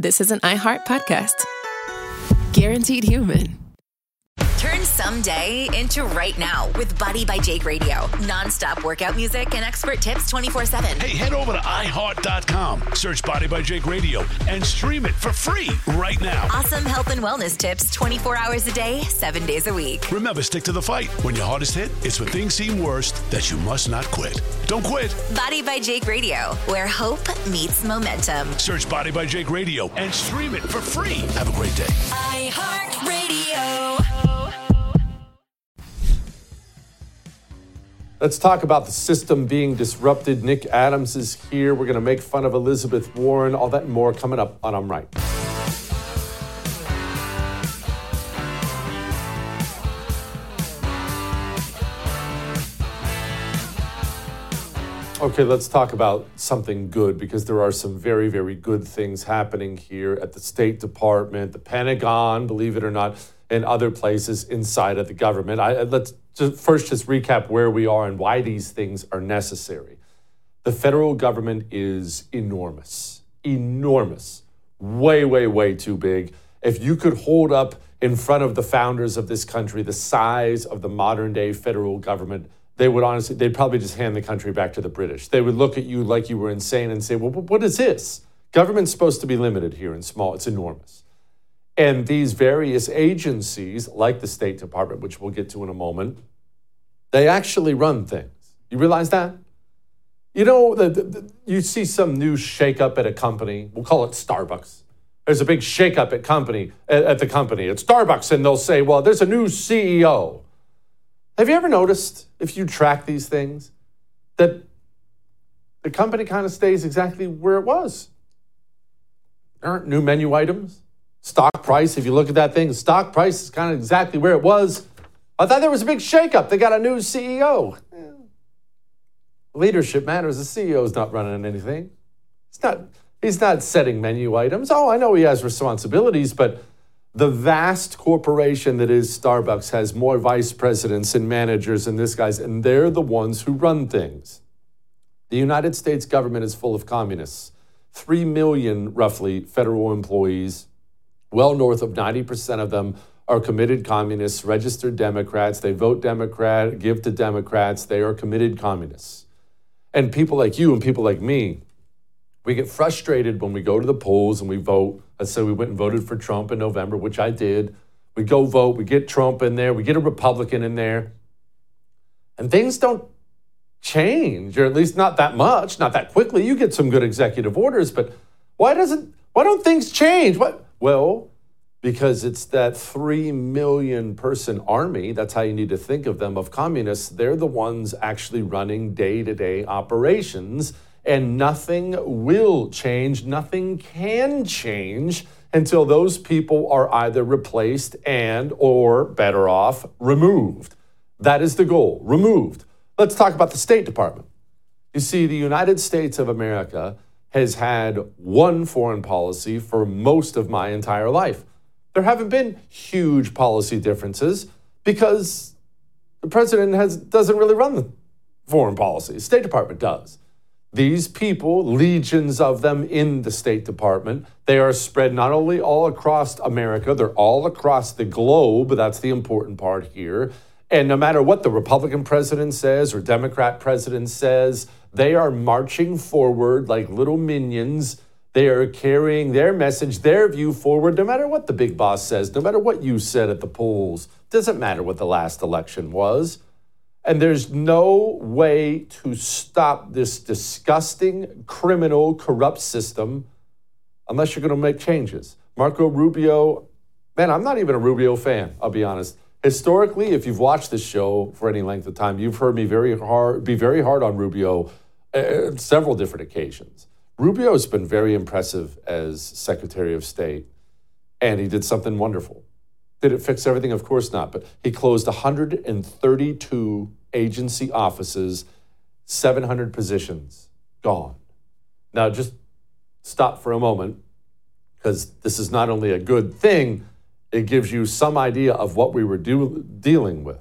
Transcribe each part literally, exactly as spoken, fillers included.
this is an iHeart podcast. Guaranteed Human. Turn someday into right now with Body by Jake Radio. Non-stop workout music and expert tips twenty-four seven. Hey, head over to i heart dot com, search Body by Jake Radio, and stream it for free right now. Awesome health and wellness tips twenty-four hours a day, seven days a week. Remember, stick to the fight. When your hardest hit, it's when things seem worst that you must not quit. Don't quit. Body by Jake Radio, where hope meets momentum. Search Body by Jake Radio and stream it for free. Have a great day. iHeart Radio. Let's talk about the system being disrupted. Nick Adams is here. We're going to make fun of Elizabeth Warren. All that and more coming up on I'm Right. Okay, let's talk about something good, because there are some very, very good things happening here at the State Department, the Pentagon, believe it or not, and other places inside of the government. I, let's just first just recap where we are and why these things are necessary. The federal government is enormous, enormous, way, way, way too big. If you could hold up in front of the founders of this country the size of the modern day federal government, they would honestly, they'd probably just hand the country back to the British. They would look at you like you were insane and say, well, what is this? Government's supposed to be limited here and small. It's enormous. And these various agencies, like the State Department, which we'll get to in a moment, they actually run things. You realize that? You know, the, the, the, you see some new shakeup at a company. We'll call it Starbucks. There's a big shakeup at company at, at the company. It's Starbucks, and they'll say, well, there's a new C E O. Have you ever noticed, if you track these things, that the company kind of stays exactly where it was? There aren't new menu items. Stock price, if you look at that thing, the stock price is kind of exactly where it was. I thought there was a big shakeup. They got a new C E O. Yeah. Leadership matters. The C E O is not running anything. He's not, he's not setting menu items. Oh, I know he has responsibilities, but the vast corporation that is Starbucks has more vice presidents and managers than this guy's, and they're the ones who run things. The United States government is full of communists. Three million, roughly, federal employees. Well north of ninety percent of them are committed communists, registered Democrats. They vote Democrat, give to Democrats. They are committed communists. And people like you and people like me, we get frustrated when we go to the polls and we vote. Let's say we went and voted for Trump in November, which I did. We go vote, we get Trump in there, we get a Republican in there, and things don't change, or at least not that much, not that quickly. You get some good executive orders, but why doesn't, why don't things change? What? Well, because it's that three million person army, that's how you need to think of them, of communists. They're the ones actually running day-to-day operations, and nothing will change, nothing can change until those people are either replaced and, or better off, removed. That is the goal, removed. Let's talk about the State Department. You see, the United States of America has had one foreign policy for most of my entire life. There haven't been huge policy differences because the president has, doesn't really run the foreign policy. The State Department does. These people, legions of them in the State Department, they are spread not only all across America, they're all across the globe. That's the important part here. And no matter what the Republican president says or Democrat president says, they are marching forward like little minions. They are carrying their message, their view forward, no matter what the big boss says, no matter what you said at the polls. Doesn't matter what the last election was. And there's no way to stop this disgusting, criminal, corrupt system unless you're going to make changes. Marco Rubio, man, I'm not even a Rubio fan, I'll be honest. Historically, if you've watched this show for any length of time, you've heard me very hard, be very hard on Rubio on several different occasions. Rubio's been very impressive as Secretary of State, and he did something wonderful. Did it fix everything? Of course not, but he closed one hundred thirty-two agency offices, seven hundred positions gone. Now, just stop for a moment, because this is not only a good thing, it gives you some idea of what we were do- dealing with.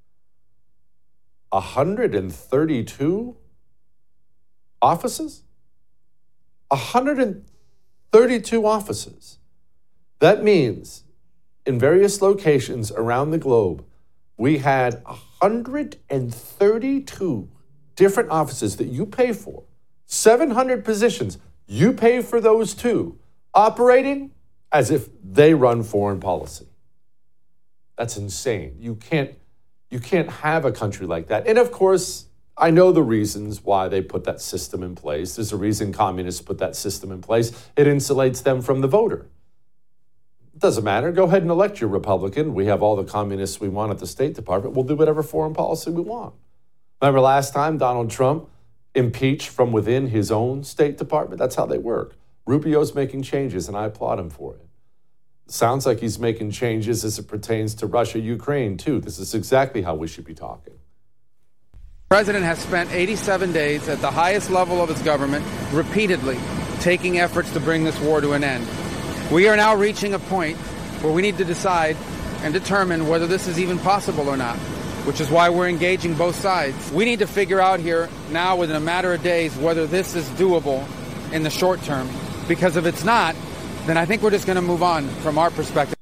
one hundred thirty-two offices? one hundred thirty-two offices. That means in various locations around the globe, we had one hundred thirty-two different offices that you pay for, seven hundred positions. You pay for those too, operating as if they run foreign policy. That's insane. You can't, you can't have a country like that. And of course, I know the reasons why they put that system in place. There's a reason communists put that system in place. It insulates them from the voter. It doesn't matter. Go ahead and elect your Republican. We have all the communists we want at the State Department. We'll do whatever foreign policy we want. Remember last time Donald Trump impeached from within his own State Department? That's how they work. Rubio's making changes, and I applaud him for it. Sounds like he's making changes as it pertains to Russia, Ukraine, too. This is exactly how we should be talking. The president has spent eighty-seven days at the highest level of his government, repeatedly taking efforts to bring this war to an end. We are now reaching a point where we need to decide and determine whether this is even possible or not, which is why we're engaging both sides. We need to figure out here now within a matter of days whether this is doable in the short term, because if it's not, then I think we're just going to move on from our perspective.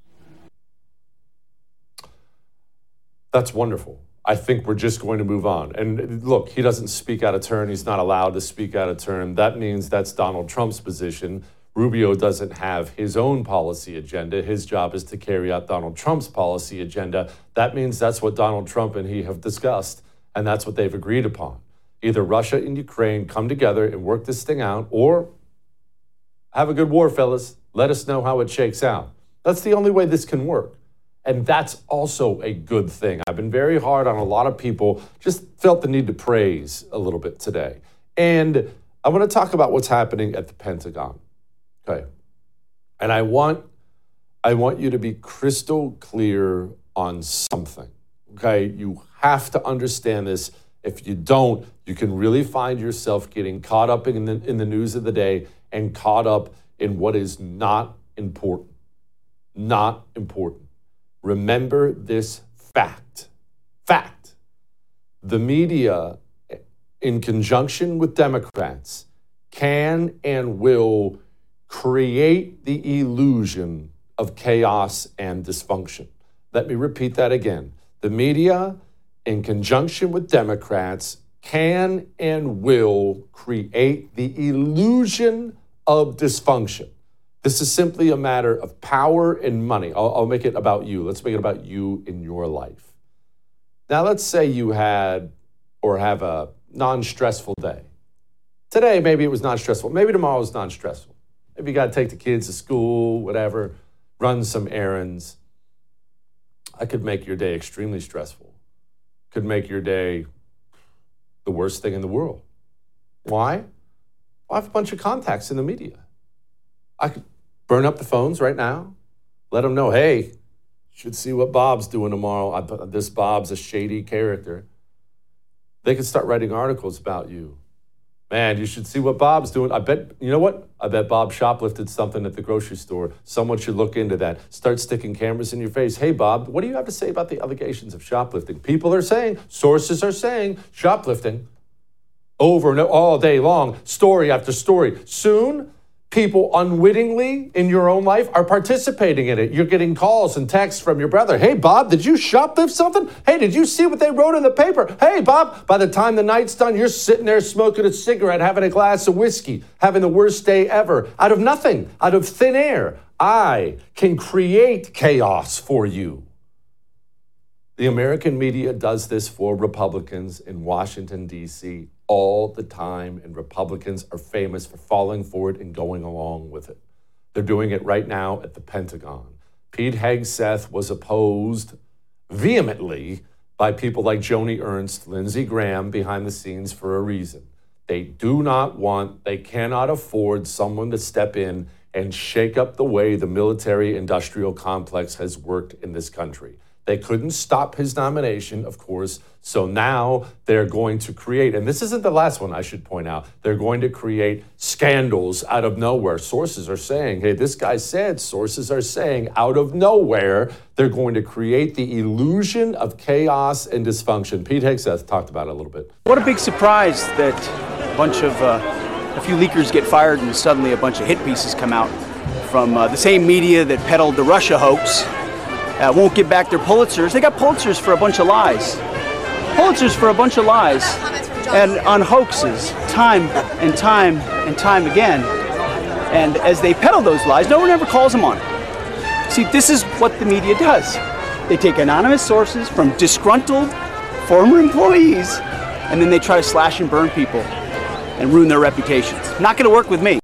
That's wonderful. I think we're just going to move on. And look, he doesn't speak out of turn. He's not allowed to speak out of turn. That means that's Donald Trump's position. Rubio doesn't have his own policy agenda. His job is to carry out Donald Trump's policy agenda. That means that's what Donald Trump and he have discussed, and that's what they've agreed upon. Either Russia and Ukraine come together and work this thing out, or have a good war, fellas. Let us know how it shakes out. That's the only way this can work. And that's also a good thing. I've been very hard on a lot of people, just felt the need to praise a little bit today. And I want to talk about what's happening at the Pentagon. Okay. And I want I want you to be crystal clear on something. Okay? You have to understand this. If you don't, you can really find yourself getting caught up in the in the news of the day and caught up in what is not important. Not important. Remember this fact. Fact. The media, in conjunction with Democrats, can and will create the illusion of chaos and dysfunction. Let me repeat that again. The media, in conjunction with Democrats, can and will create the illusion of dysfunction. This is simply a matter of power and money. I'll, I'll make it about you. Let's make it about you in your life. Now, let's say you had or have a non-stressful day. Today, maybe it was non-stressful. Maybe tomorrow is non-stressful. Maybe you got to take the kids to school, whatever, run some errands. I could make your day extremely stressful. Could make your day the worst thing in the world. Why? Well, I have a bunch of contacts in the media. I could burn up the phones right now, let them know, hey, you should see what Bob's doing tomorrow. I, this Bob's a shady character. They could start writing articles about you. Man, you should see what Bob's doing. I bet, you know what? I bet Bob shoplifted something at the grocery store. Someone should look into that. Start sticking cameras in your face. Hey, Bob, what do you have to say about the allegations of shoplifting? People are saying, sources are saying, shoplifting. Over and over, all day long, story after story. Soon, people unwittingly in your own life are participating in it. You're getting calls and texts from your brother. Hey, Bob, did you shoplift something? Hey, did you see what they wrote in the paper? Hey, Bob, by the time the night's done, you're sitting there smoking a cigarette, having a glass of whiskey, having the worst day ever. Out of nothing, out of thin air, I can create chaos for you. The American media does this for Republicans in Washington, D C all the time, and Republicans are famous for falling for it and going along with it. They're doing it right now at the Pentagon. Pete Hegseth was opposed vehemently by people like Joni Ernst, Lindsey Graham behind the scenes for a reason. They do not want, they cannot afford someone to step in and shake up the way the military-industrial complex has worked in this country. They couldn't stop his nomination, of course, so now they're going to create, and this isn't the last one I should point out, they're going to create scandals out of nowhere. Sources are saying, hey, this guy said, sources are saying, out of nowhere, they're going to create the illusion of chaos and dysfunction. Pete Hegseth talked about it a little bit. What a big surprise that a bunch of uh, a few leakers get fired and suddenly a bunch of hit pieces come out from uh, the same media that peddled the Russia hoax. Uh, won't give back their Pulitzers. They got Pulitzers for a bunch of lies. Pulitzers for a bunch of lies. And on hoaxes, time and time and time again. And as they peddle those lies, no one ever calls them on it. See, this is what the media does. They take anonymous sources from disgruntled former employees, and then they try to slash and burn people and ruin their reputations. Not going to work with me.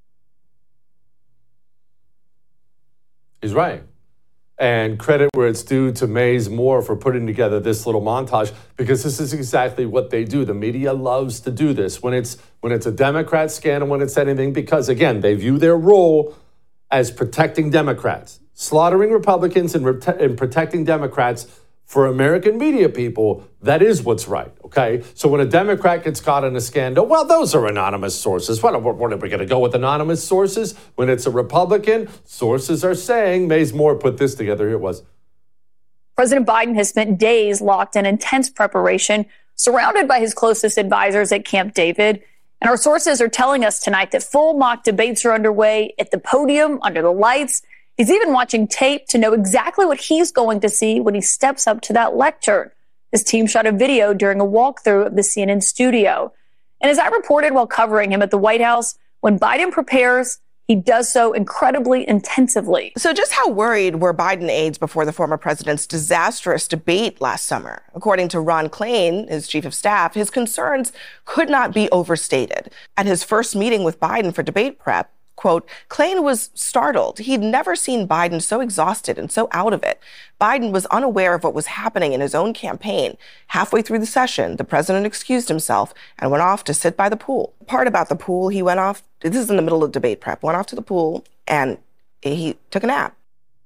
He's right. And credit where it's due to Mays Moore for putting together this little montage, because this is exactly what they do. The media loves to do this when it's when it's a Democrat scandal, when it's anything, because, again, they view their role as protecting Democrats. Slaughtering Republicans and, re- and protecting Democrats. For American media people, that is what's right, okay? So when a Democrat gets caught in a scandal, well, those are anonymous sources. What, what, what are we going to go with anonymous sources? When it's a Republican, sources are saying, Mays Moore put this together. Here it was. President Biden has spent days locked in intense preparation, surrounded by his closest advisors at Camp David. And our sources are telling us tonight that full mock debates are underway at the podium, under the lights. He's even watching tape to know exactly what he's going to see when he steps up to that lectern. His team shot a video during a walkthrough of the C N N studio. And as I reported while covering him at the White House, when Biden prepares, he does so incredibly intensively. So just how worried were Biden aides before the former president's disastrous debate last summer? According to Ron Klain, his chief of staff, his concerns could not be overstated. At his first meeting with Biden for debate prep, quote, Klain was startled. He'd never seen Biden so exhausted and so out of it. Biden was unaware of what was happening in his own campaign. Halfway through the session, the president excused himself and went off to sit by the pool. The part about the pool, he went off, this is in the middle of debate prep, went off to the pool and he took a nap.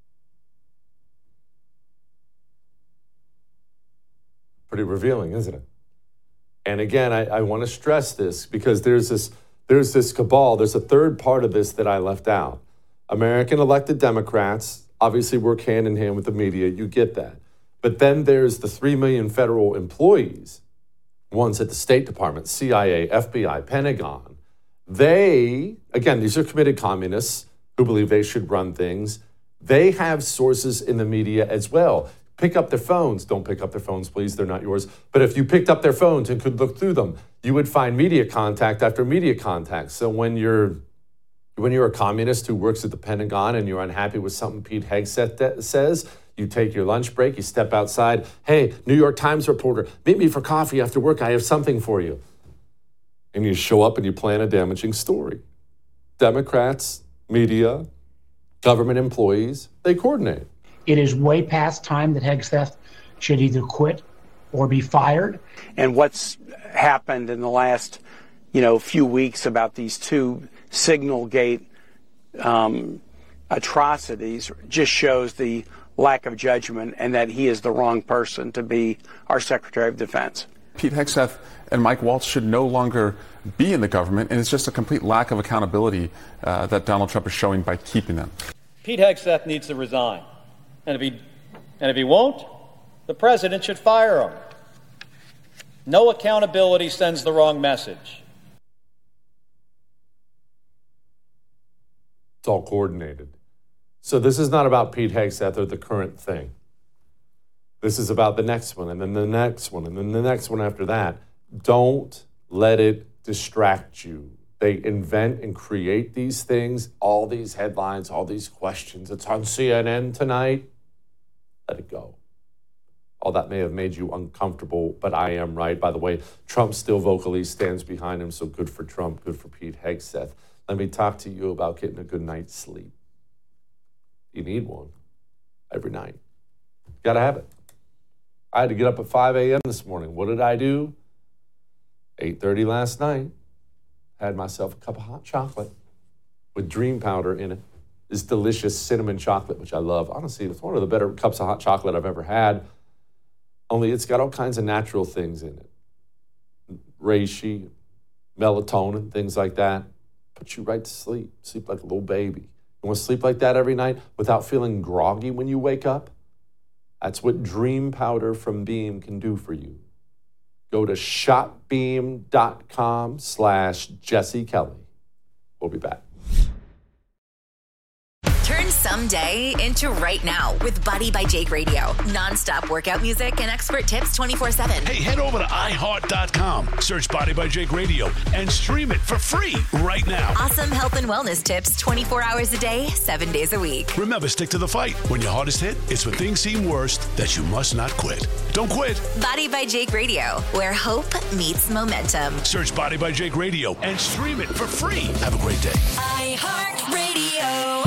Pretty revealing, isn't it? And again, I, I want to stress this because there's this There's this cabal. There's a third part of this that I left out. American elected Democrats obviously work hand in hand with the media. You get that. But then there's the three million federal employees, ones at the State Department, C I A, F B I, Pentagon. They, again, these are committed communists who believe they should run things. They have sources in the media as well. Pick up their phones. Don't pick up their phones, please. They're not yours. But if you picked up their phones and could look through them, you would find media contact after media contact. So when you're when you're a communist who works at the Pentagon and you're unhappy with something Pete Hegseth says, you take your lunch break, you step outside. Hey, New York Times reporter, meet me for coffee after work. I have something for you. And you show up and you plan a damaging story. Democrats, media, government employees, they coordinate. It is way past time that Hegseth should either quit or be fired. And what's happened in the last, you know, few weeks about these two Signalgate um, atrocities just shows the lack of judgment and that he is the wrong person to be our Secretary of Defense. Pete Hegseth and Mike Waltz should no longer be in the government, and it's just a complete lack of accountability uh, that Donald Trump is showing by keeping them. Pete Hegseth needs to resign. And if he and if he won't, the president should fire him. No accountability sends the wrong message. It's all coordinated. So this is not about Pete Hegseth or the current thing. This is about the next one, and then the next one, and then the next one after that. Don't let it distract you. They invent and create these things, all these headlines, all these questions. It's on C N N tonight. Let it go. All that may have made you uncomfortable, but I am right. By the way, Trump still vocally stands behind him, so good for Trump, good for Pete Hegseth. Let me talk to you about getting a good night's sleep. You need one every night. You got to have it. I had to get up at five a.m. this morning. What did I do? eight thirty last night. Had myself a cup of hot chocolate with dream powder in it. This delicious cinnamon chocolate, which I love. Honestly, it's one of the better cups of hot chocolate I've ever had. Only it's got all kinds of natural things in it. Reishi, melatonin, things like that. Puts you right to sleep. Sleep like a little baby. You want to sleep like that every night without feeling groggy when you wake up? That's what dream powder from Beam can do for you. go to shopbeam.com slash Jesse Kelly. We'll be back. Turn someday into right now with Body by Jake Radio. Non-stop workout music and expert tips twenty-four seven. Hey, head over to i heart dot com, search Body by Jake Radio, and stream it for free right now. Awesome health and wellness tips twenty-four hours a day, seven days a week. Remember, stick to the fight. When your hardest hit, it's when things seem worst that you must not quit. Don't quit. Body by Jake Radio, where hope meets momentum. Search Body by Jake Radio and stream it for free. Have a great day. iHeartRadio.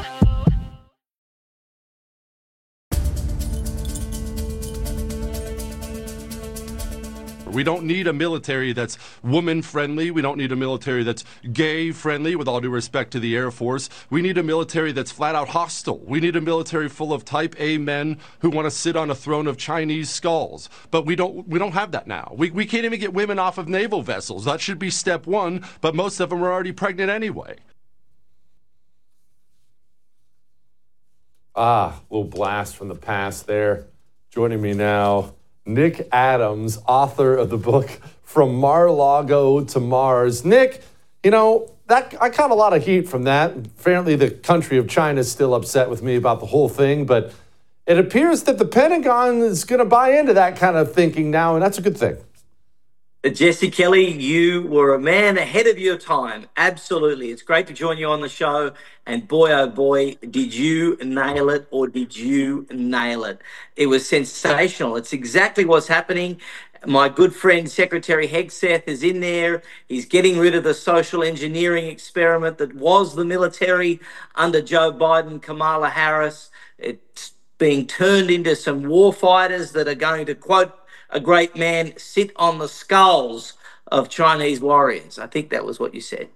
We don't need a military that's woman-friendly. We don't need a military that's gay-friendly, with all due respect to the Air Force. We need a military that's flat-out hostile. We need a military full of Type A men who want to sit on a throne of Chinese skulls. But we don't we don't have that now. We, we can't even get women off of naval vessels. That should be step one, but most of them are already pregnant anyway. Ah, a little blast from the past there. Joining me now, Nick Adams, author of the book From Mar-a-Lago to Mars. Nick, you know, that I caught a lot of heat from that. Apparently the country of China is still upset with me about the whole thing, but it appears that the Pentagon is going to buy into that kind of thinking now, and that's a good thing. Jesse Kelly, you were a man ahead of your time. Absolutely. It's great to join you on the show. And boy, oh boy, did you nail it or did you nail it? It was sensational. It's exactly what's happening. My good friend, Secretary Hegseth, is in there. He's getting rid of the social engineering experiment that was the military under Joe Biden, Kamala Harris. It's being turned into some war fighters that are going to, quote a great man, sit on the skulls of Chinese warriors. I think that was what you said.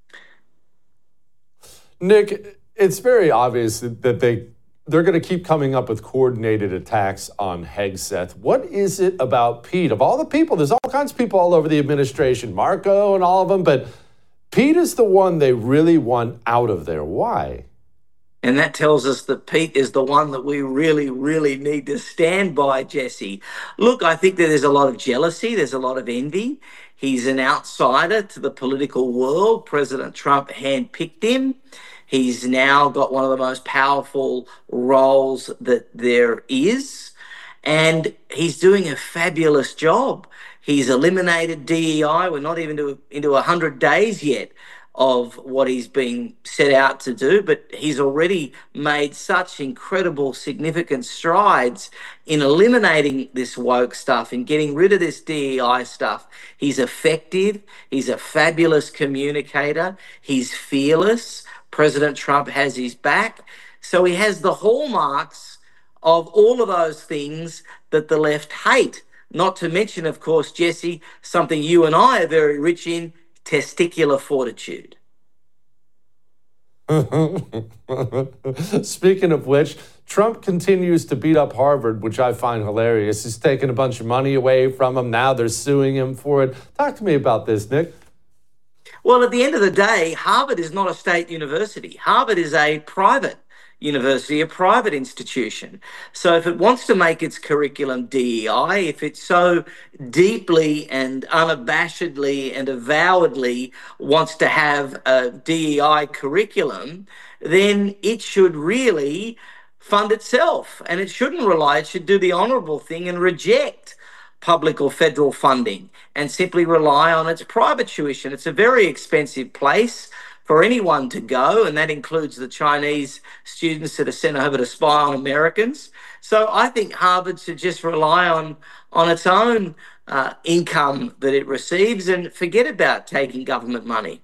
Nick, it's very obvious that they, they're going to keep coming up with coordinated attacks on Hegseth. What is it about Pete? Of all the people, there's all kinds of people all over the administration, Marco and all of them, but Pete is the one they really want out of there. Why? And that tells us that Pete is the one that we really, really need to stand by, Jesse. Look, I think that there's a lot of jealousy. There's a lot of envy. He's an outsider to the political world. President Trump handpicked him. He's now got one of the most powerful roles that there is. And he's doing a fabulous job. He's eliminated D E I. We're not even to, into one hundred days yet of what he's been set out to do, but he's already made such incredible, significant strides in eliminating this woke stuff and getting rid of this D E I stuff. He's effective. He's a fabulous communicator. He's fearless. President Trump has his back. So he has the hallmarks of all of those things that the left hate. Not to mention, of course, Jesse, something you and I are very rich in, testicular fortitude. Speaking of which, Trump continues to beat up Harvard, which I find hilarious. He's taking a bunch of money away from him. Now they're suing him for it. Talk to me about this, Nick. Well, at the end of the day, Harvard is not a state university. Harvard is a private university, a private institution. So if it wants to make its curriculum D E I, if it so deeply and unabashedly and avowedly wants to have a D E I curriculum, then it should really fund itself. And it shouldn't rely, it should do the honorable thing and reject public or federal funding and simply rely on its private tuition. It's a very expensive place for anyone to go, and that includes the Chinese students that are sent over to spy on Americans. So I think Harvard should just rely on, on its own uh, income that it receives and forget about taking government money.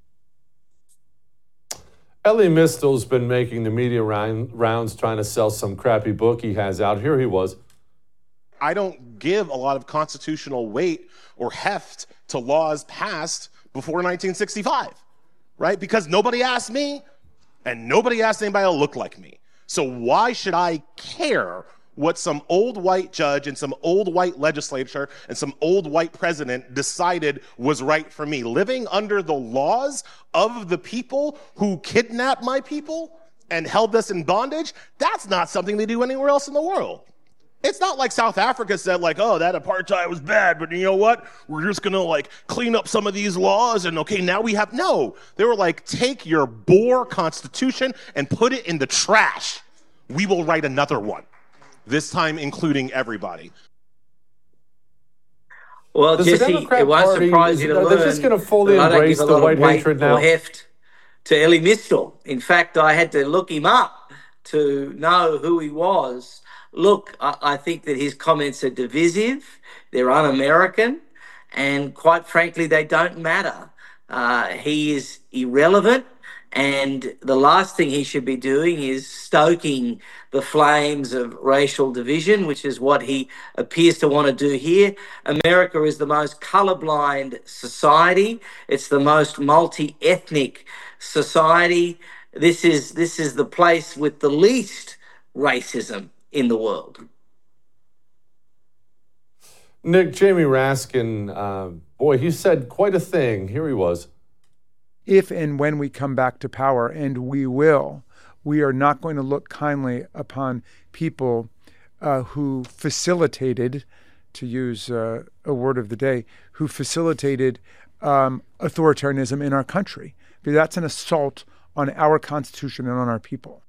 Elie Mysta's been making the media round, rounds trying to sell some crappy book he has out. Here he was. I don't give a lot of constitutional weight or heft to laws passed before nineteen sixty-five. Right? Because nobody asked me, and nobody asked anybody to look like me. So why should I care what some old white judge and some old white legislature and some old white president decided was right for me? Living under the laws of the people who kidnapped my people and held us in bondage, that's not something they do anywhere else in the world. It's not like South Africa said, like, oh, that apartheid was bad, but you know what? We're just going to, like, clean up some of these laws, and, okay, now we have... No. They were like, take your Boer constitution and put it in the trash. We will write another one, this time including everybody. Well, Does the Jesse, Democrat it won't Party, surprise is- you to are learn they just gonna fully that I don't embrace give a the lot white of weight hatred or now? heft to Elie Mystal. In fact, I had to look him up to know who he was. Look, I, I think that his comments are divisive, they're un-American, and quite frankly, they don't matter. Uh, he is irrelevant, and the last thing he should be doing is stoking the flames of racial division, which is what he appears to want to do here. America is the most colorblind society. It's the most multi-ethnic society. This is this is the place with the least racism in the world. Nick, Jamie Raskin, uh, boy, he said quite a thing. Here he was. If and when we come back to power, and we will, we are not going to look kindly upon people uh, who facilitated, to use uh, a word of the day, who facilitated um, authoritarianism in our country. Because that's an assault on our Constitution and on our people.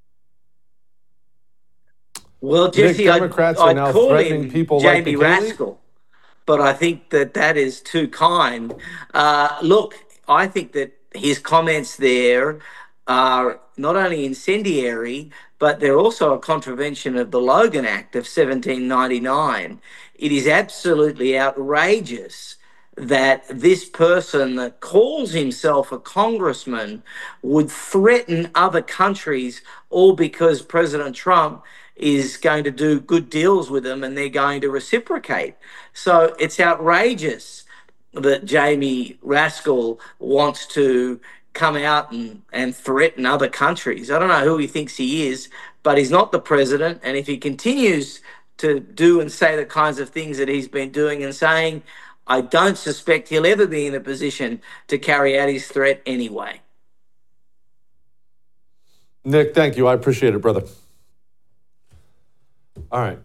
Well, Jesse, I'd, Democrats are I'd now call threatening him people like Jamie McKinley? Rascal, but I think that that is too kind. Uh, look, I think that his comments there are not only incendiary, but they're also a contravention of the Logan Act of seventeen ninety-nine. It is absolutely outrageous that this person that calls himself a congressman would threaten other countries all because President Trump is going to do good deals with them and they're going to reciprocate. So it's outrageous that Jamie Rascal wants to come out and, and threaten other countries. I don't know who he thinks he is, but he's not the president. And if he continues to do and say the kinds of things that he's been doing and saying, I don't suspect he'll ever be in a position to carry out his threat anyway. Nick, thank you. I appreciate it, brother. All right.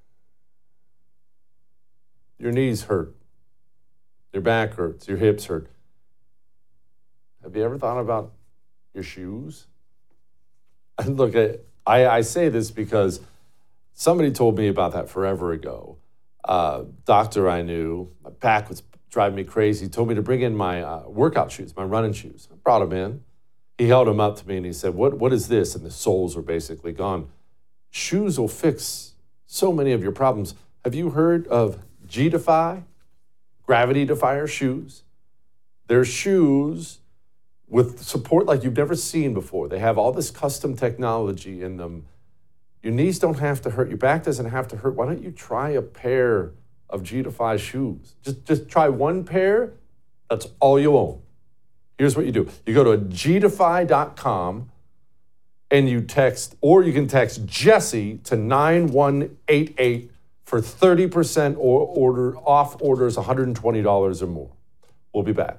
Your knees hurt. Your back hurts. Your hips hurt. Have you ever thought about your shoes? And look, I, I say this because somebody told me about that forever ago. Uh, doctor I knew, my back was driving me crazy, told me to bring in my uh, workout shoes, my running shoes. I brought them in. He held them up to me and he said, what, what is this? And the soles were basically gone. Shoes will fix so many of your problems. Have you heard of G-Defy? Gravity Defier shoes. They're shoes with support like you've never seen before. They have all this custom technology in them. Your knees don't have to hurt. Your back doesn't have to hurt. Why don't you try a pair of G-Defy shoes? Just, just try one pair. That's all you own. Here's what you do. You go to G defy dot com and you text, or you can text Jesse to nine one eight eight for thirty percent or order off orders one hundred twenty dollars or more. We'll be back.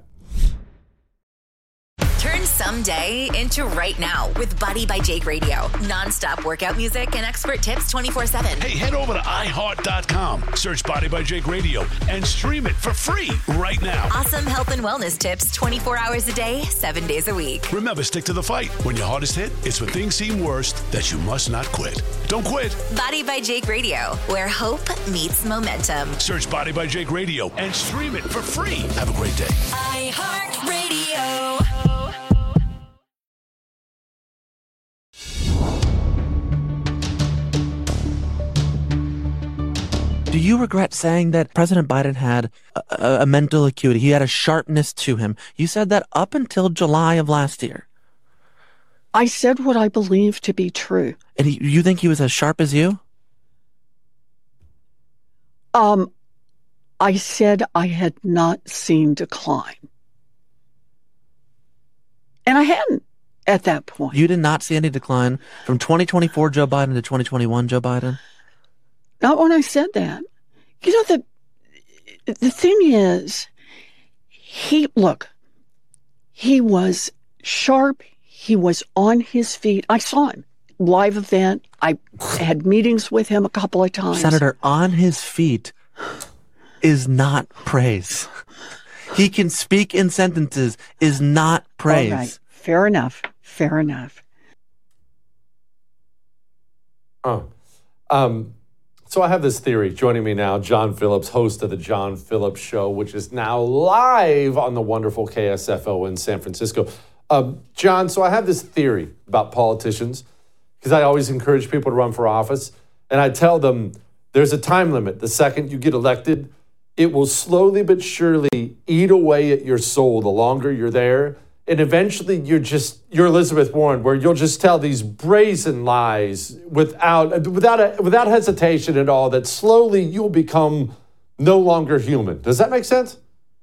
Turn someday into right now with Body by Jake Radio. Non-stop workout music and expert tips twenty-four seven. Hey, head over to i heart dot com, search Body by Jake Radio, and stream it for free right now. Awesome health and wellness tips twenty-four hours a day, seven days a week. Remember, stick to the fight. When your hardest hit, it's when things seem worst that you must not quit. Don't quit. Body by Jake Radio, where hope meets momentum. Search Body by Jake Radio and stream it for free. Have a great day. iHeartRadio. Do you regret saying that President Biden had a, a, a mental acuity? He had a sharpness to him. You said that up until July of last year. I said what I believe to be true. And he, you think he was as sharp as you? Um, I said I had not seen decline. And I hadn't at that point. You did not see any decline from twenty twenty-four Joe Biden to twenty twenty-one Joe Biden? Not when I said that. You know, the the thing is, he, look, he was sharp. He was on his feet. I saw him live event. I had meetings with him a couple of times. Senator, on his feet is not praise. He can speak in sentences is not praise. All right. Fair enough. Fair enough. Oh. Um, so I have this theory. Joining me now, John Phillips, host of the John Phillips Show, which is now live on the wonderful K S F O in San Francisco. Um, John, so I have this theory about politicians because I always encourage people to run for office. And I tell them there's a time limit. The second you get elected, it will slowly but surely eat away at your soul the longer you're there. And eventually you're just, you're Elizabeth Warren, where you'll just tell these brazen lies without, without, a, without hesitation at all, that slowly you'll become no longer human. Does that make sense?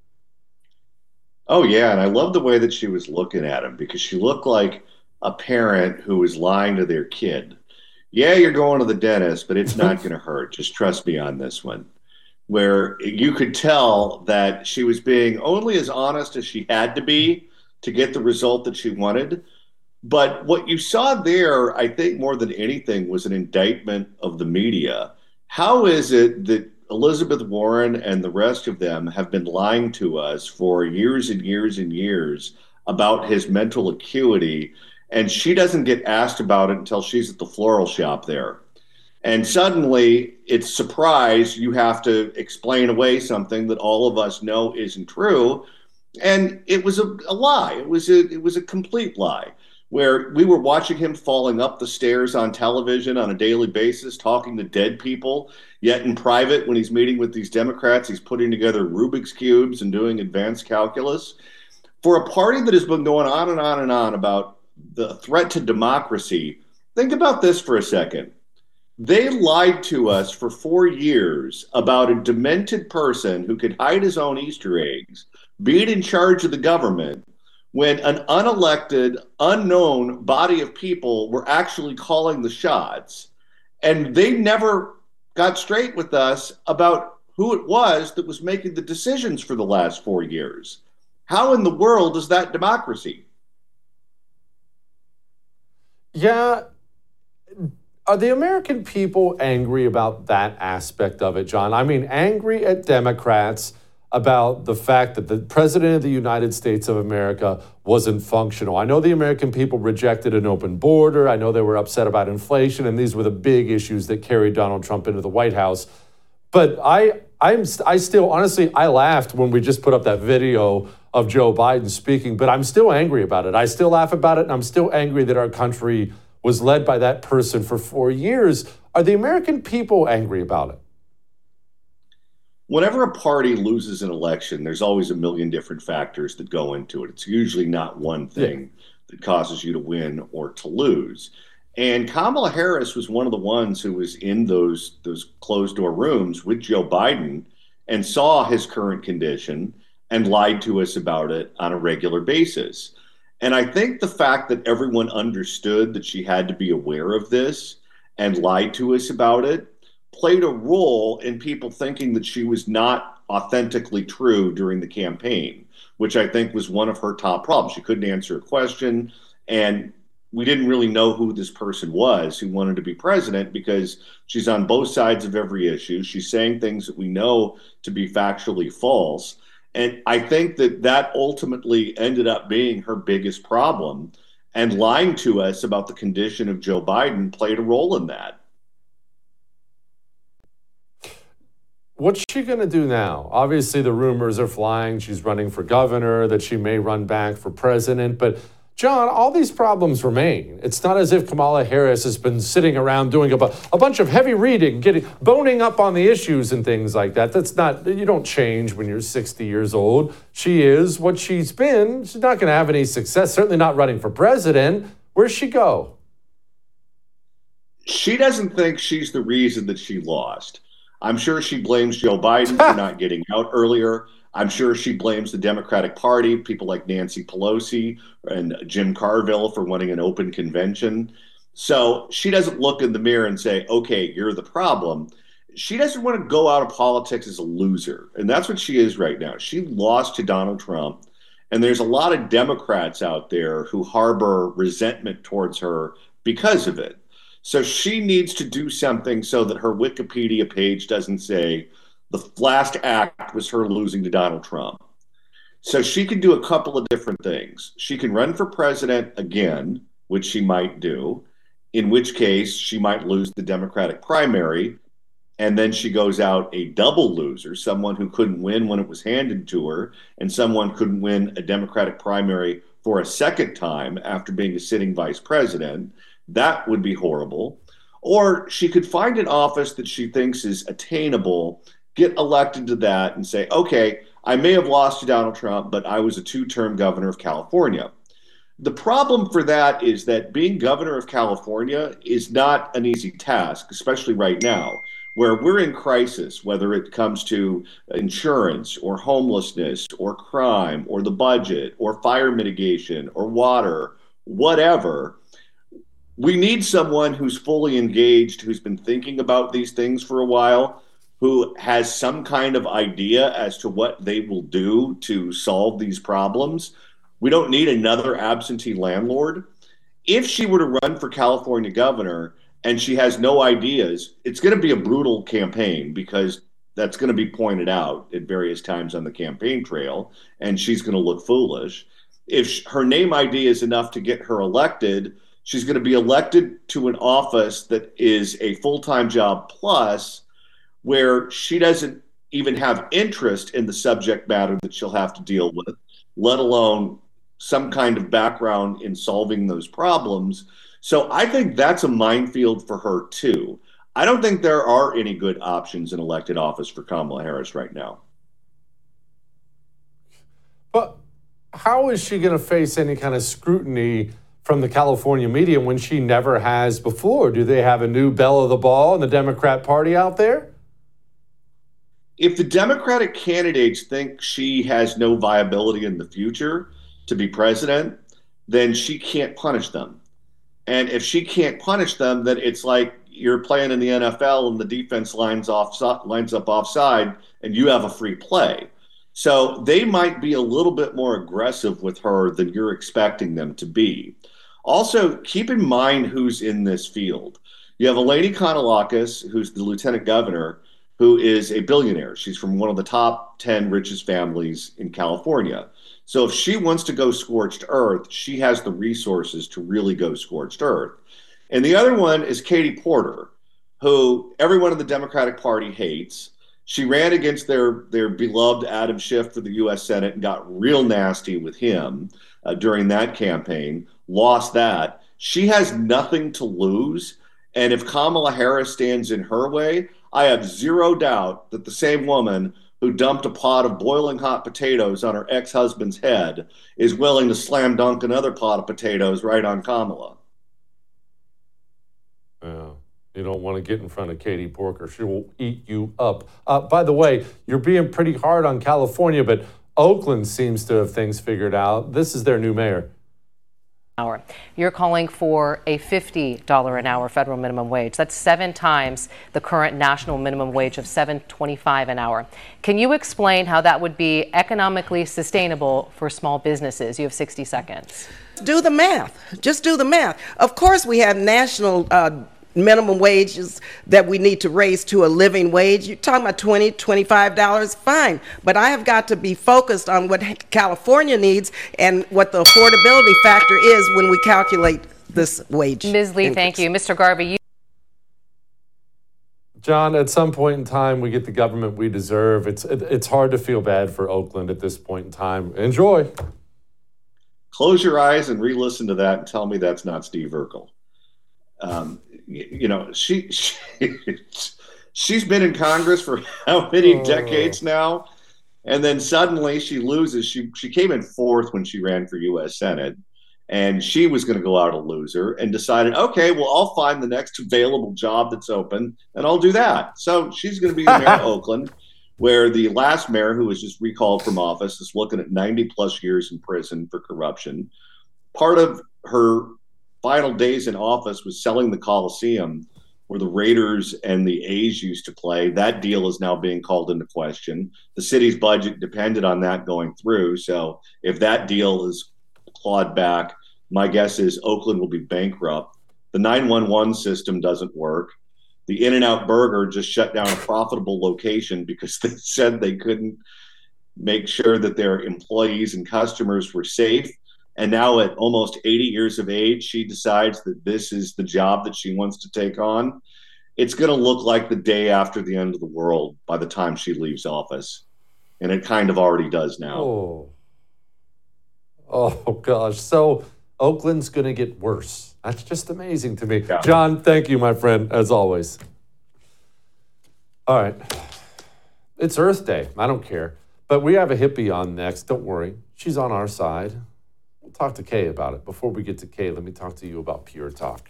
Oh, yeah. And I love the way that she was looking at him, because she looked like a parent who was lying to their kid. Yeah, you're going to the dentist, but it's not going to hurt. Just trust me on this one. Where you could tell that she was being only as honest as she had to be to get the result that she wanted. But what you saw there, I think more than anything, was an indictment of the media. How is it that Elizabeth Warren and the rest of them have been lying to us for years and years and years about his mental acuity, and she doesn't get asked about it until she's at the floral shop there? And suddenly, it's surprise, you have to explain away something that all of us know isn't true. And it was a, a lie. It was a, it was a complete lie, where we were watching him falling up the stairs on television on a daily basis, talking to dead people. Yet in private, when he's meeting with these Democrats, he's putting together Rubik's Cubes and doing advanced calculus. For a party that has been going on and on and on about the threat to democracy, think about this for a second. They lied to us for four years about a demented person who could hide his own Easter eggs, being in charge of the government, when an unelected, unknown body of people were actually calling the shots. And they never got straight with us about who it was that was making the decisions for the last four years. How in the world is that democracy? Yeah. Are the American people angry about that aspect of it, John? I mean, angry at Democrats about the fact that the president of the United States of America wasn't functional. I know the American people rejected an open border. I know they were upset about inflation, and these were the big issues that carried Donald Trump into the White House. But I, I'm, I still, honestly, I laughed when we just put up that video of Joe Biden speaking, but I'm still angry about it. I still laugh about it, and I'm still angry that our country was led by that person for four years. Are the American people angry about it? Whenever a party loses an election, there's always a million different factors that go into it. It's usually not one thing yeah. that causes you to win or to lose. And Kamala Harris was one of the ones who was in those, those closed-door rooms with Joe Biden and saw his current condition and lied to us about it on a regular basis. And I think the fact that everyone understood that she had to be aware of this and lied to us about it played a role in people thinking that she was not authentically true during the campaign, which I think was one of her top problems. She couldn't answer a question, and we didn't really know who this person was who wanted to be president, because she's on both sides of every issue. She's saying things that we know to be factually false. And I think that that ultimately ended up being her biggest problem, and lying to us about the condition of Joe Biden played a role in that. What's she going to do now? Obviously, the rumors are flying. She's running for governor, that she may run back for president. But, John, all these problems remain. It's not as if Kamala Harris has been sitting around doing a, bu- a bunch of heavy reading, getting boning up on the issues and things like that. That's not, you don't change when you're sixty years old. She is what she's been. She's not going to have any success, certainly not running for president. Where's she go? She doesn't think she's the reason that she lost. I'm sure she blames Joe Biden for not getting out earlier. I'm sure she blames the Democratic Party, people like Nancy Pelosi and Jim Carville for wanting an open convention. So she doesn't look in the mirror and say, okay, you're the problem. She doesn't want to go out of politics as a loser. And that's what she is right now. She lost to Donald Trump. And there's a lot of Democrats out there who harbor resentment towards her because of it. So she needs to do something so that her Wikipedia page doesn't say the last act was her losing to Donald Trump. So she can do a couple of different things. She can run for president again, which she might do, in which case she might lose the Democratic primary. And then she goes out a double loser, someone who couldn't win when it was handed to her, and someone couldn't win a Democratic primary for a second time after being a sitting vice president. That would be horrible. Or she could find an office that she thinks is attainable, get elected to that, and say, okay, I may have lost to Donald Trump, but I was a two-term governor of California. The problem for that is that being governor of California is not an easy task, especially right now, where we're in crisis, whether it comes to insurance or homelessness or crime or the budget or fire mitigation or water, whatever. We need someone who's fully engaged, who's been thinking about these things for a while, who has some kind of idea as to what they will do to solve these problems. We don't need another absentee landlord. If she were to run for California governor and she has no ideas, it's going to be a brutal campaign because that's going to be pointed out at various times on the campaign trail, and she's going to look foolish. If her name idea is enough to get her elected, she's going to be elected to an office that is a full-time job plus, where she doesn't even have interest in the subject matter that she'll have to deal with, let alone some kind of background in solving those problems. So I think that's a minefield for her too. I don't think there are any good options in elected office for Kamala Harris right now. But how is she going to face any kind of scrutiny from the California media when she never has before? Do they have a new belle of the ball in the Democrat Party out there? If the Democratic candidates think she has no viability in the future to be president, then she can't punish them. And if she can't punish them, then it's like you're playing in the N F L and the defense lines off lines up offside and you have a free play. So they might be a little bit more aggressive with her than you're expecting them to be. Also, keep in mind who's in this field. You have Eleni Kounalakis, who's the lieutenant governor, who is a billionaire. She's from one of the top ten richest families in California. So if she wants to go scorched earth, she has the resources to really go scorched earth. And the other one is Katie Porter, who everyone in the Democratic Party hates. She ran against their, their beloved Adam Schiff for the U S Senate and got real nasty with him uh, during that campaign, lost that. She has nothing to lose. And if Kamala Harris stands in her way, I have zero doubt that the same woman who dumped a pot of boiling hot potatoes on her ex-husband's head is willing to slam dunk another pot of potatoes right on Kamala. Yeah, you don't want to get in front of Katie Porter. She will eat you up. Uh, by the way, you're being pretty hard on California, but Oakland seems to have things figured out. This is their new mayor. Hour. You're calling for a fifty dollars an hour federal minimum wage. That's seven times the current national minimum wage of seven twenty-five an hour. Can you explain how that would be economically sustainable for small businesses? You have sixty seconds. Do the math. Just do the math. Of course, we have national uh, minimum wages that we need to raise to a living wage. You're talking about twenty dollars, twenty-five dollars, fine. But I have got to be focused on what California needs and what the affordability factor is when we calculate this wage. Miz Lee, increase. Thank you. Mister Garvey, you. John, at some point in time, we get the government we deserve. It's it, it's hard to feel bad for Oakland at this point in time. Enjoy. Close your eyes and re-listen to that and tell me that's not Steve Urkel. Um, you know, she, she she's been in Congress for how many oh. decades now, and then suddenly she loses. She she came in fourth when she ran for U S Senate, and she was going to go out a loser, and decided, okay, well, I'll find the next available job that's open, and I'll do that. So she's going to be the mayor of Oakland, where the last mayor, who was just recalled from office, is looking at ninety plus years in prison for corruption. Part of her final days in office was selling the Coliseum, where the Raiders and the A's used to play. That deal is now being called into question. The city's budget depended on that going through. So if that deal is clawed back, my guess is Oakland will be bankrupt The nine one one system doesn't work. The In-N-Out Burger just shut down a profitable location because they said they couldn't make sure that their employees and customers were safe. And now at almost eighty years of age, she decides that this is the job that she wants to take on. It's going to look like the day after the end of the world by the time she leaves office. And it kind of already does now. Oh, oh gosh. So Oakland's going to get worse. That's just amazing to me. Yeah. John, thank you, my friend, as always. All right. It's Earth Day. I don't care. But we have a hippie on next. Don't worry. She's on our side. We'll talk to Kay about it. Before we get to Kay, let me talk to you about Pure Talk.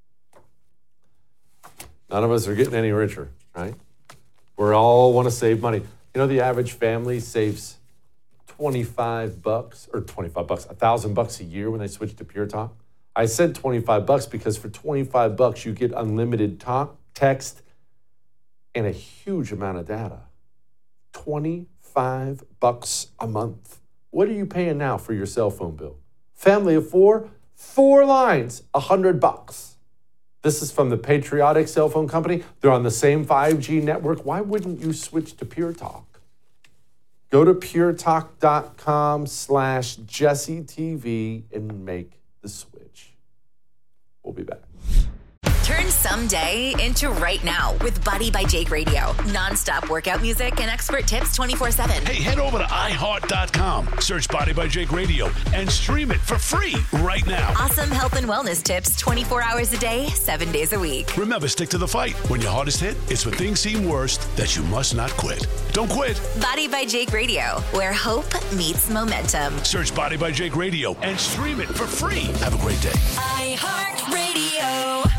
None of us are getting any richer, right? We all want to save money. You know, the average family saves twenty-five bucks or twenty-five bucks, a thousand bucks a year when they switch to Pure Talk. I said twenty-five bucks because for twenty-five bucks, you get unlimited talk, text, and a huge amount of data. twenty-five bucks a month. What are you paying now for your cell phone bill? Family of four, four lines, a hundred bucks. This is from the Patriotic Cell Phone Company. They're on the same five G network. Why wouldn't you switch to Pure Talk? Go to puretalk.com slash Jesse TV and make the switch. We'll be back. Turn someday into right now with Body by Jake Radio. Non-stop workout music and expert tips twenty-four seven. Hey, head over to i heart dot com, search Body by Jake Radio, and stream it for free right now. Awesome health and wellness tips twenty-four hours a day, seven days a week. Remember, stick to the fight. When your hardest hit, it's when things seem worst that you must not quit. Don't quit. Body by Jake Radio, where hope meets momentum. Search Body by Jake Radio and stream it for free. Have a great day. iHeartRadio.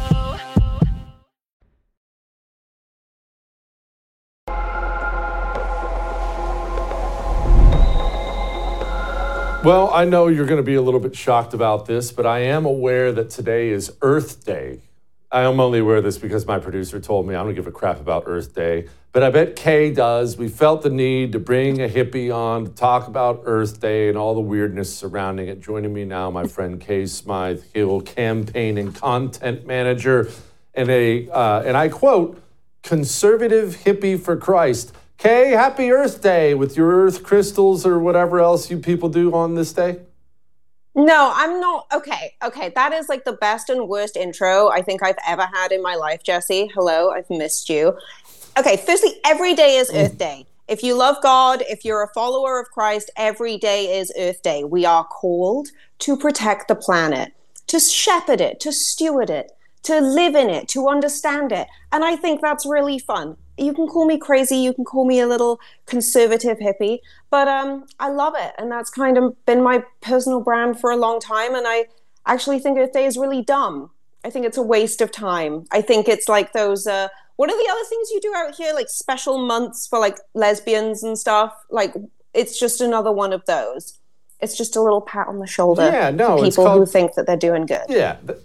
Well, I know you're going to be a little bit shocked about this, but I am aware that today is Earth Day. I am only aware of this because my producer told me I don't give a crap about Earth Day, but I bet Kay does. We felt the need to bring a hippie on to talk about Earth Day and all the weirdness surrounding it. Joining me now, my friend Kay Smythe Hill, campaign and content manager, and a, uh, and I quote, conservative hippie for Christ. Kay, happy Earth Day with your earth crystals or whatever else you people do on this day. No, I'm not. Okay, okay. That is like the best and worst intro I think I've ever had in my life, Jesse. Hello, I've missed you. Okay, firstly, every day is Earth Day. If you love God, if you're a follower of Christ, every day is Earth Day. We are called to protect the planet, to shepherd it, to steward it, to live in it, to understand it. And I think that's really fun. You can call me crazy, you can call me a little conservative hippie, but um, I love it. And that's kind of been my personal brand for a long time. And I actually think Earth Day is really dumb. I think it's a waste of time. I think it's like those, uh, what are the other things you do out here? Like special months for like lesbians and stuff. Like it's just another one of those. It's just a little pat on the shoulder yeah, no, for it's people called, who think that they're doing good. Yeah. Th-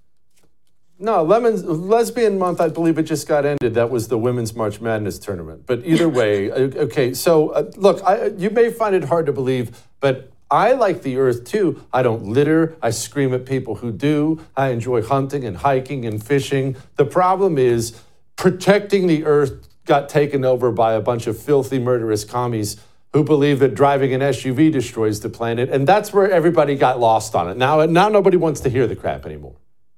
No, Lemons, Lesbian Month, I believe it just got ended. That was the Women's March Madness tournament. But either way, okay, so uh, look, I, you may find it hard to believe, but I like the earth too. I don't litter. I scream at people who do. I enjoy hunting and hiking and fishing. The problem is protecting the earth got taken over by a bunch of filthy, murderous commies who believe that driving an S U V destroys the planet. And that's where everybody got lost on it. Now, now nobody wants to hear the crap anymore.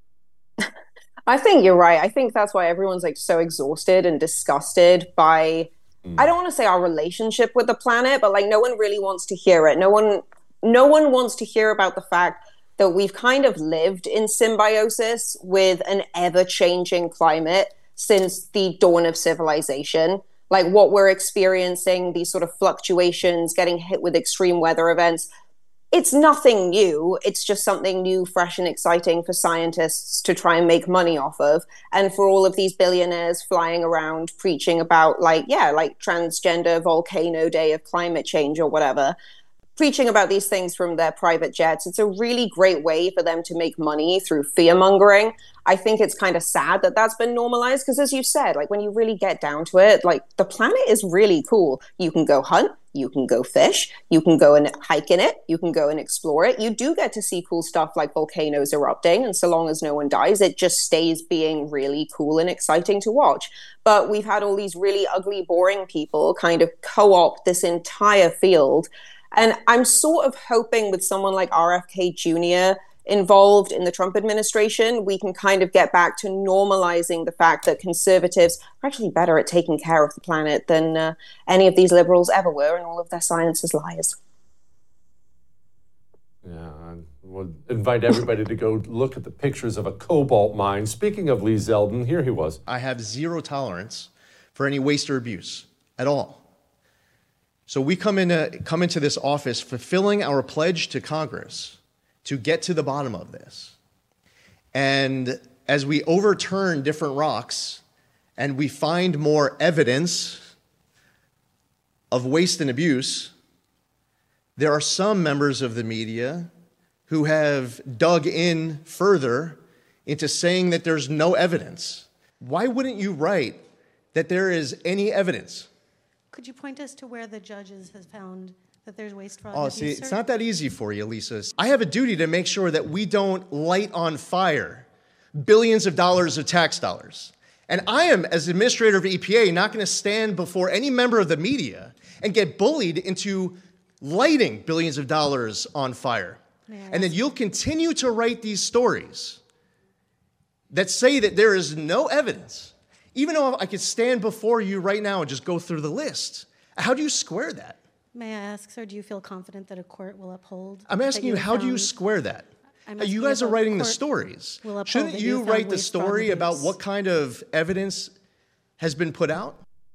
I think you're right. I think that's why everyone's like so exhausted and disgusted by, mm. I don't want to say our relationship with the planet, but like no one really wants to hear it. No one, no one wants to hear about the fact that we've kind of lived in symbiosis with an ever-changing climate since the dawn of civilization. Like what we're experiencing, these sort of fluctuations, getting hit with extreme weather events, it's nothing new. It's just something new, fresh, and exciting for scientists to try and make money off of. And for all of these billionaires flying around preaching about like, yeah, like transgender volcano day of climate change or whatever. preaching about these things from their private jets. It's a really great way for them to make money through fear mongering. I think it's kind of sad that that's been normalized because, as you said, like when you really get down to it, like the planet is really cool. You can go hunt, you can go fish, you can go and hike in it, you can go and explore it. You do get to see cool stuff like volcanoes erupting, and so long as no one dies, it just stays being really cool and exciting to watch. But we've had all these really ugly, boring people kind of co-opt this entire field. And I'm sort of hoping with someone like R F K Junior involved in the Trump administration, we can kind of get back to normalizing the fact that conservatives are actually better at taking care of the planet than uh, any of these liberals ever were, and all of their science is liars. Yeah, I would invite everybody to go look at the pictures of a cobalt mine. Speaking of Lee Zeldin, here he was. I have zero tolerance for any waste or abuse at all. So we come, in a, come into this office fulfilling our pledge to Congress to get to the bottom of this. And as we overturn different rocks and we find more evidence of waste and abuse, there are some members of the media who have dug in further into saying that there's no evidence. Why wouldn't you write that there is any evidence? Could you point us to where the judges have found that there's waste, fraud, Oh, and see, abuse, it's sir? not that easy for you, Lisa. I have a duty to make sure that we don't light on fire billions of dollars of tax dollars. And I am, as administrator of E P A, not going to stand before any member of the media and get bullied into lighting billions of dollars on fire. And then you'll continue to write these stories that say that there is no evidence. Even though I could stand before you right now and just go through the list. How do you square that? May I ask, sir, do you feel confident that a court will uphold? I'm asking you, how do you found- square that? I'm Uh, You asking guys are about writing the court stories. will uphold Shouldn't that you found write the waste, fraud, and story about abuse. what kind of evidence has been put out?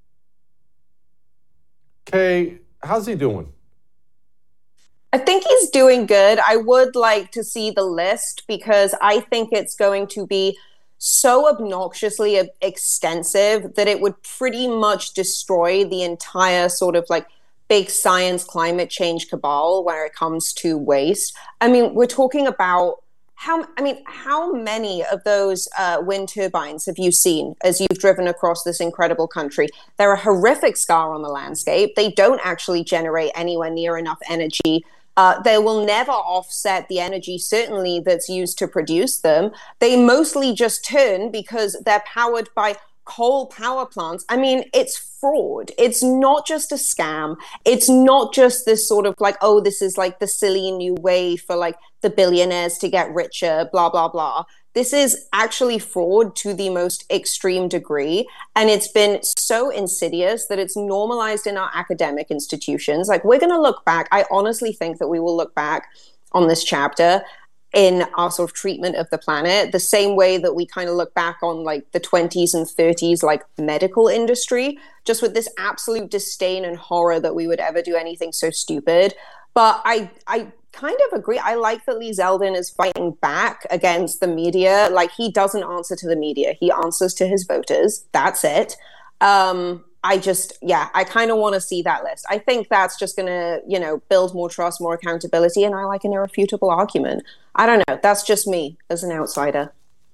Kay, how's he doing? I think he's doing good. I would like to see the list because I think it's going to be so obnoxiously extensive that it would pretty much destroy the entire sort of like big science climate change cabal where it comes to waste. I mean, we're talking about how, I mean, how many of those uh, wind turbines have you seen as you've driven across this incredible country? They're a horrific scar on the landscape. They don't actually generate anywhere near enough energy. Uh, they will never offset the energy, certainly, that's used to produce them. They mostly just turn because they're powered by coal power plants. I mean, it's fraud. It's not just a scam. It's not just this sort of like, oh, this is like the silly new way for like the billionaires to get richer, blah, blah, blah. This is actually fraud to the most extreme degree. And it's been so insidious that it's normalized in our academic institutions. Like, we're going to look back. I honestly think that we will look back on this chapter in our sort of treatment of the planet, the same way that we kind of look back on like the twenties and thirties, like medical industry, just with this absolute disdain and horror that we would ever do anything so stupid. But I, I kind of agree. I like that Lee Zeldin is fighting back against the media. Like, he doesn't answer to the media. He answers to his voters. That's it. Um, I just, yeah, I kind of want to see that list. I think that's just going to, you know, build more trust, more accountability, and I like an irrefutable argument. I don't know. That's just me as an outsider.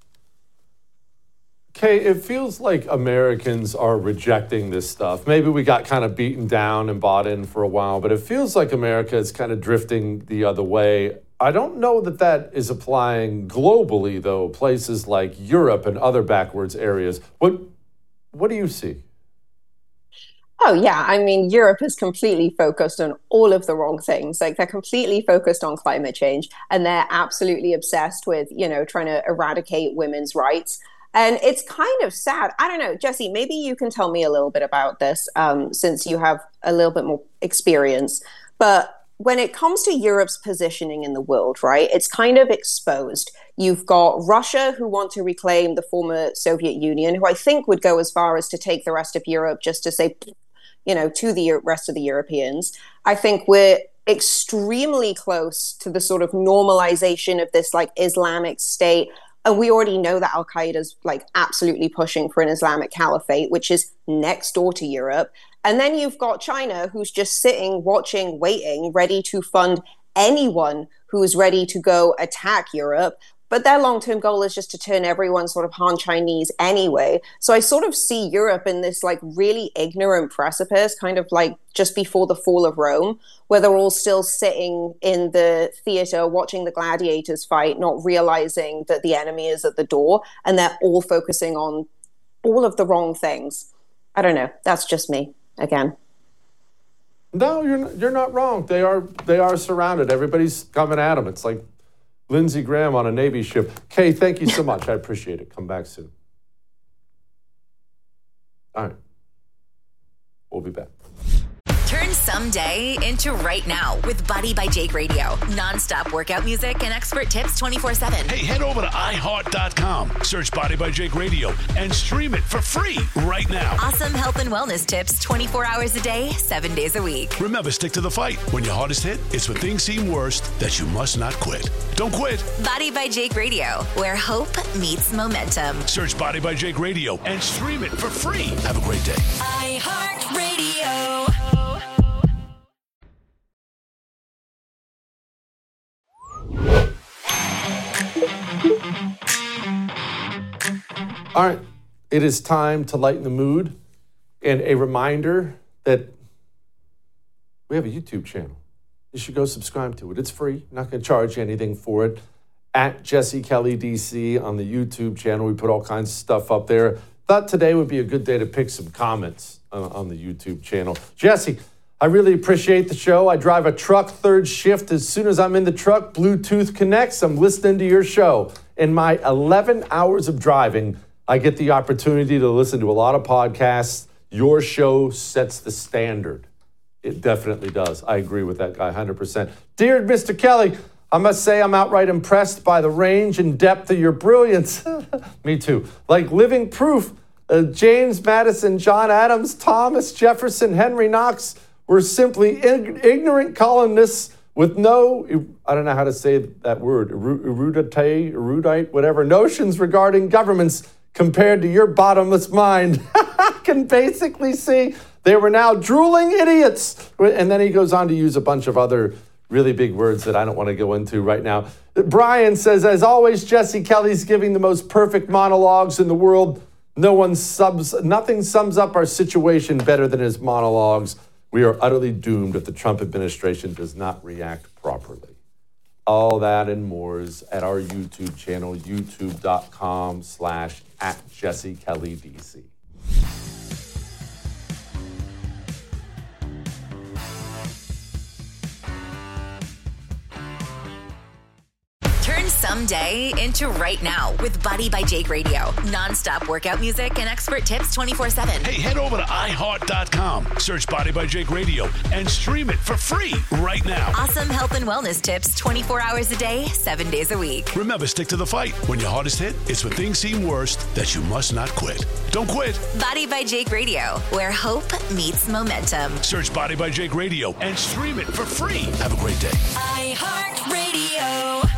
Kay, it feels like Americans are rejecting this stuff. Maybe we got kind of beaten down and bought in for a while, but it feels like America is kind of drifting the other way. I don't know that that is applying globally, though, places like Europe and other backwards areas. What, what do you see? Oh, yeah. I mean, Europe is completely focused on all of the wrong things. Like, they're completely focused on climate change, and they're absolutely obsessed with, you know, trying to eradicate women's rights. And it's kind of sad. I don't know, Jesse, maybe you can tell me a little bit about this um, since you have a little bit more experience. But when it comes to Europe's positioning in the world, right, it's kind of exposed. You've got Russia, who want to reclaim the former Soviet Union, who I think would go as far as to take the rest of Europe just to say, you know, to the rest of the Europeans. I think we're extremely close to the sort of normalization of this like Islamic state. And we already know that Al-Qaeda is like absolutely pushing for an Islamic caliphate, which is next door to Europe. And then you've got China, who's just sitting, watching, waiting, ready to fund anyone who's ready to go attack Europe. But their long-term goal is just to turn everyone sort of Han Chinese anyway. So I sort of see Europe in this like really ignorant precipice, kind of like just before the fall of Rome, where they're all still sitting in the theater watching the gladiators fight, not realizing that the enemy is at the door, and they're all focusing on all of the wrong things. I don't know. That's just me again. No, you're not, you're not wrong. They are they are surrounded. Everybody's coming at them. It's like Lindsey Graham on a Navy ship. Kay, thank you so much. I appreciate it. Come back soon. All right. We'll be back. Turn someday into right now with Body by Jake Radio. Non-stop workout music and expert tips twenty-four seven. Hey, head over to i heart dot com, search Body by Jake Radio, and stream it for free right now. Awesome health and wellness tips twenty-four hours a day, seven days a week. Remember, stick to the fight. When your hardest hit, it's when things seem worst that you must not quit. Don't quit. Body by Jake Radio, where hope meets momentum. Search Body by Jake Radio and stream it for free. Have a great day. iHeartRadio. All right, it is time to lighten the mood, and a reminder that we have a YouTube channel. You should go subscribe to it. It's free. I'm not going to charge you anything for it. At Jesse Kelly D C on the YouTube channel. We put all kinds of stuff up there. Thought today would be a good day to pick some comments uh, on the YouTube channel. Jesse, I really appreciate the show. I drive a truck third shift. As soon as I'm in the truck, Bluetooth connects. I'm listening to your show. In my eleven hours of driving, I get the opportunity to listen to a lot of podcasts. Your show sets the standard. It definitely does. I agree with that guy one hundred percent. Dear Mister Kelly, I must say I'm outright impressed by the range and depth of your brilliance. Me too. Like living proof, uh, James Madison, John Adams, Thomas Jefferson, Henry Knox were simply ig- ignorant colonists with no, I don't know how to say that word, erudite, erudite, whatever, notions regarding governments compared to your bottomless mind. I can basically see they were now drooling idiots. And then he goes on to use a bunch of other really big words that I don't want to go into right now. Brian says, as always, Jesse Kelly's giving the most perfect monologues in the world. No one subs, nothing sums up our situation better than his monologues. We are utterly doomed if the Trump administration does not react properly. All that and more is at our YouTube channel, youtube.com slash at Jesse Kelly DC. Turn someday into right now with Body by Jake Radio. Non-stop workout music and expert tips twenty-four seven. Hey, head over to i heart dot com, search Body by Jake Radio, and stream it for free right now. Awesome health and wellness tips twenty-four hours a day, seven days a week. Remember, stick to the fight. When your hardest hit, it's when things seem worst that you must not quit. Don't quit. Body by Jake Radio, where hope meets momentum. Search Body by Jake Radio and stream it for free. Have a great day. iHeartRadio.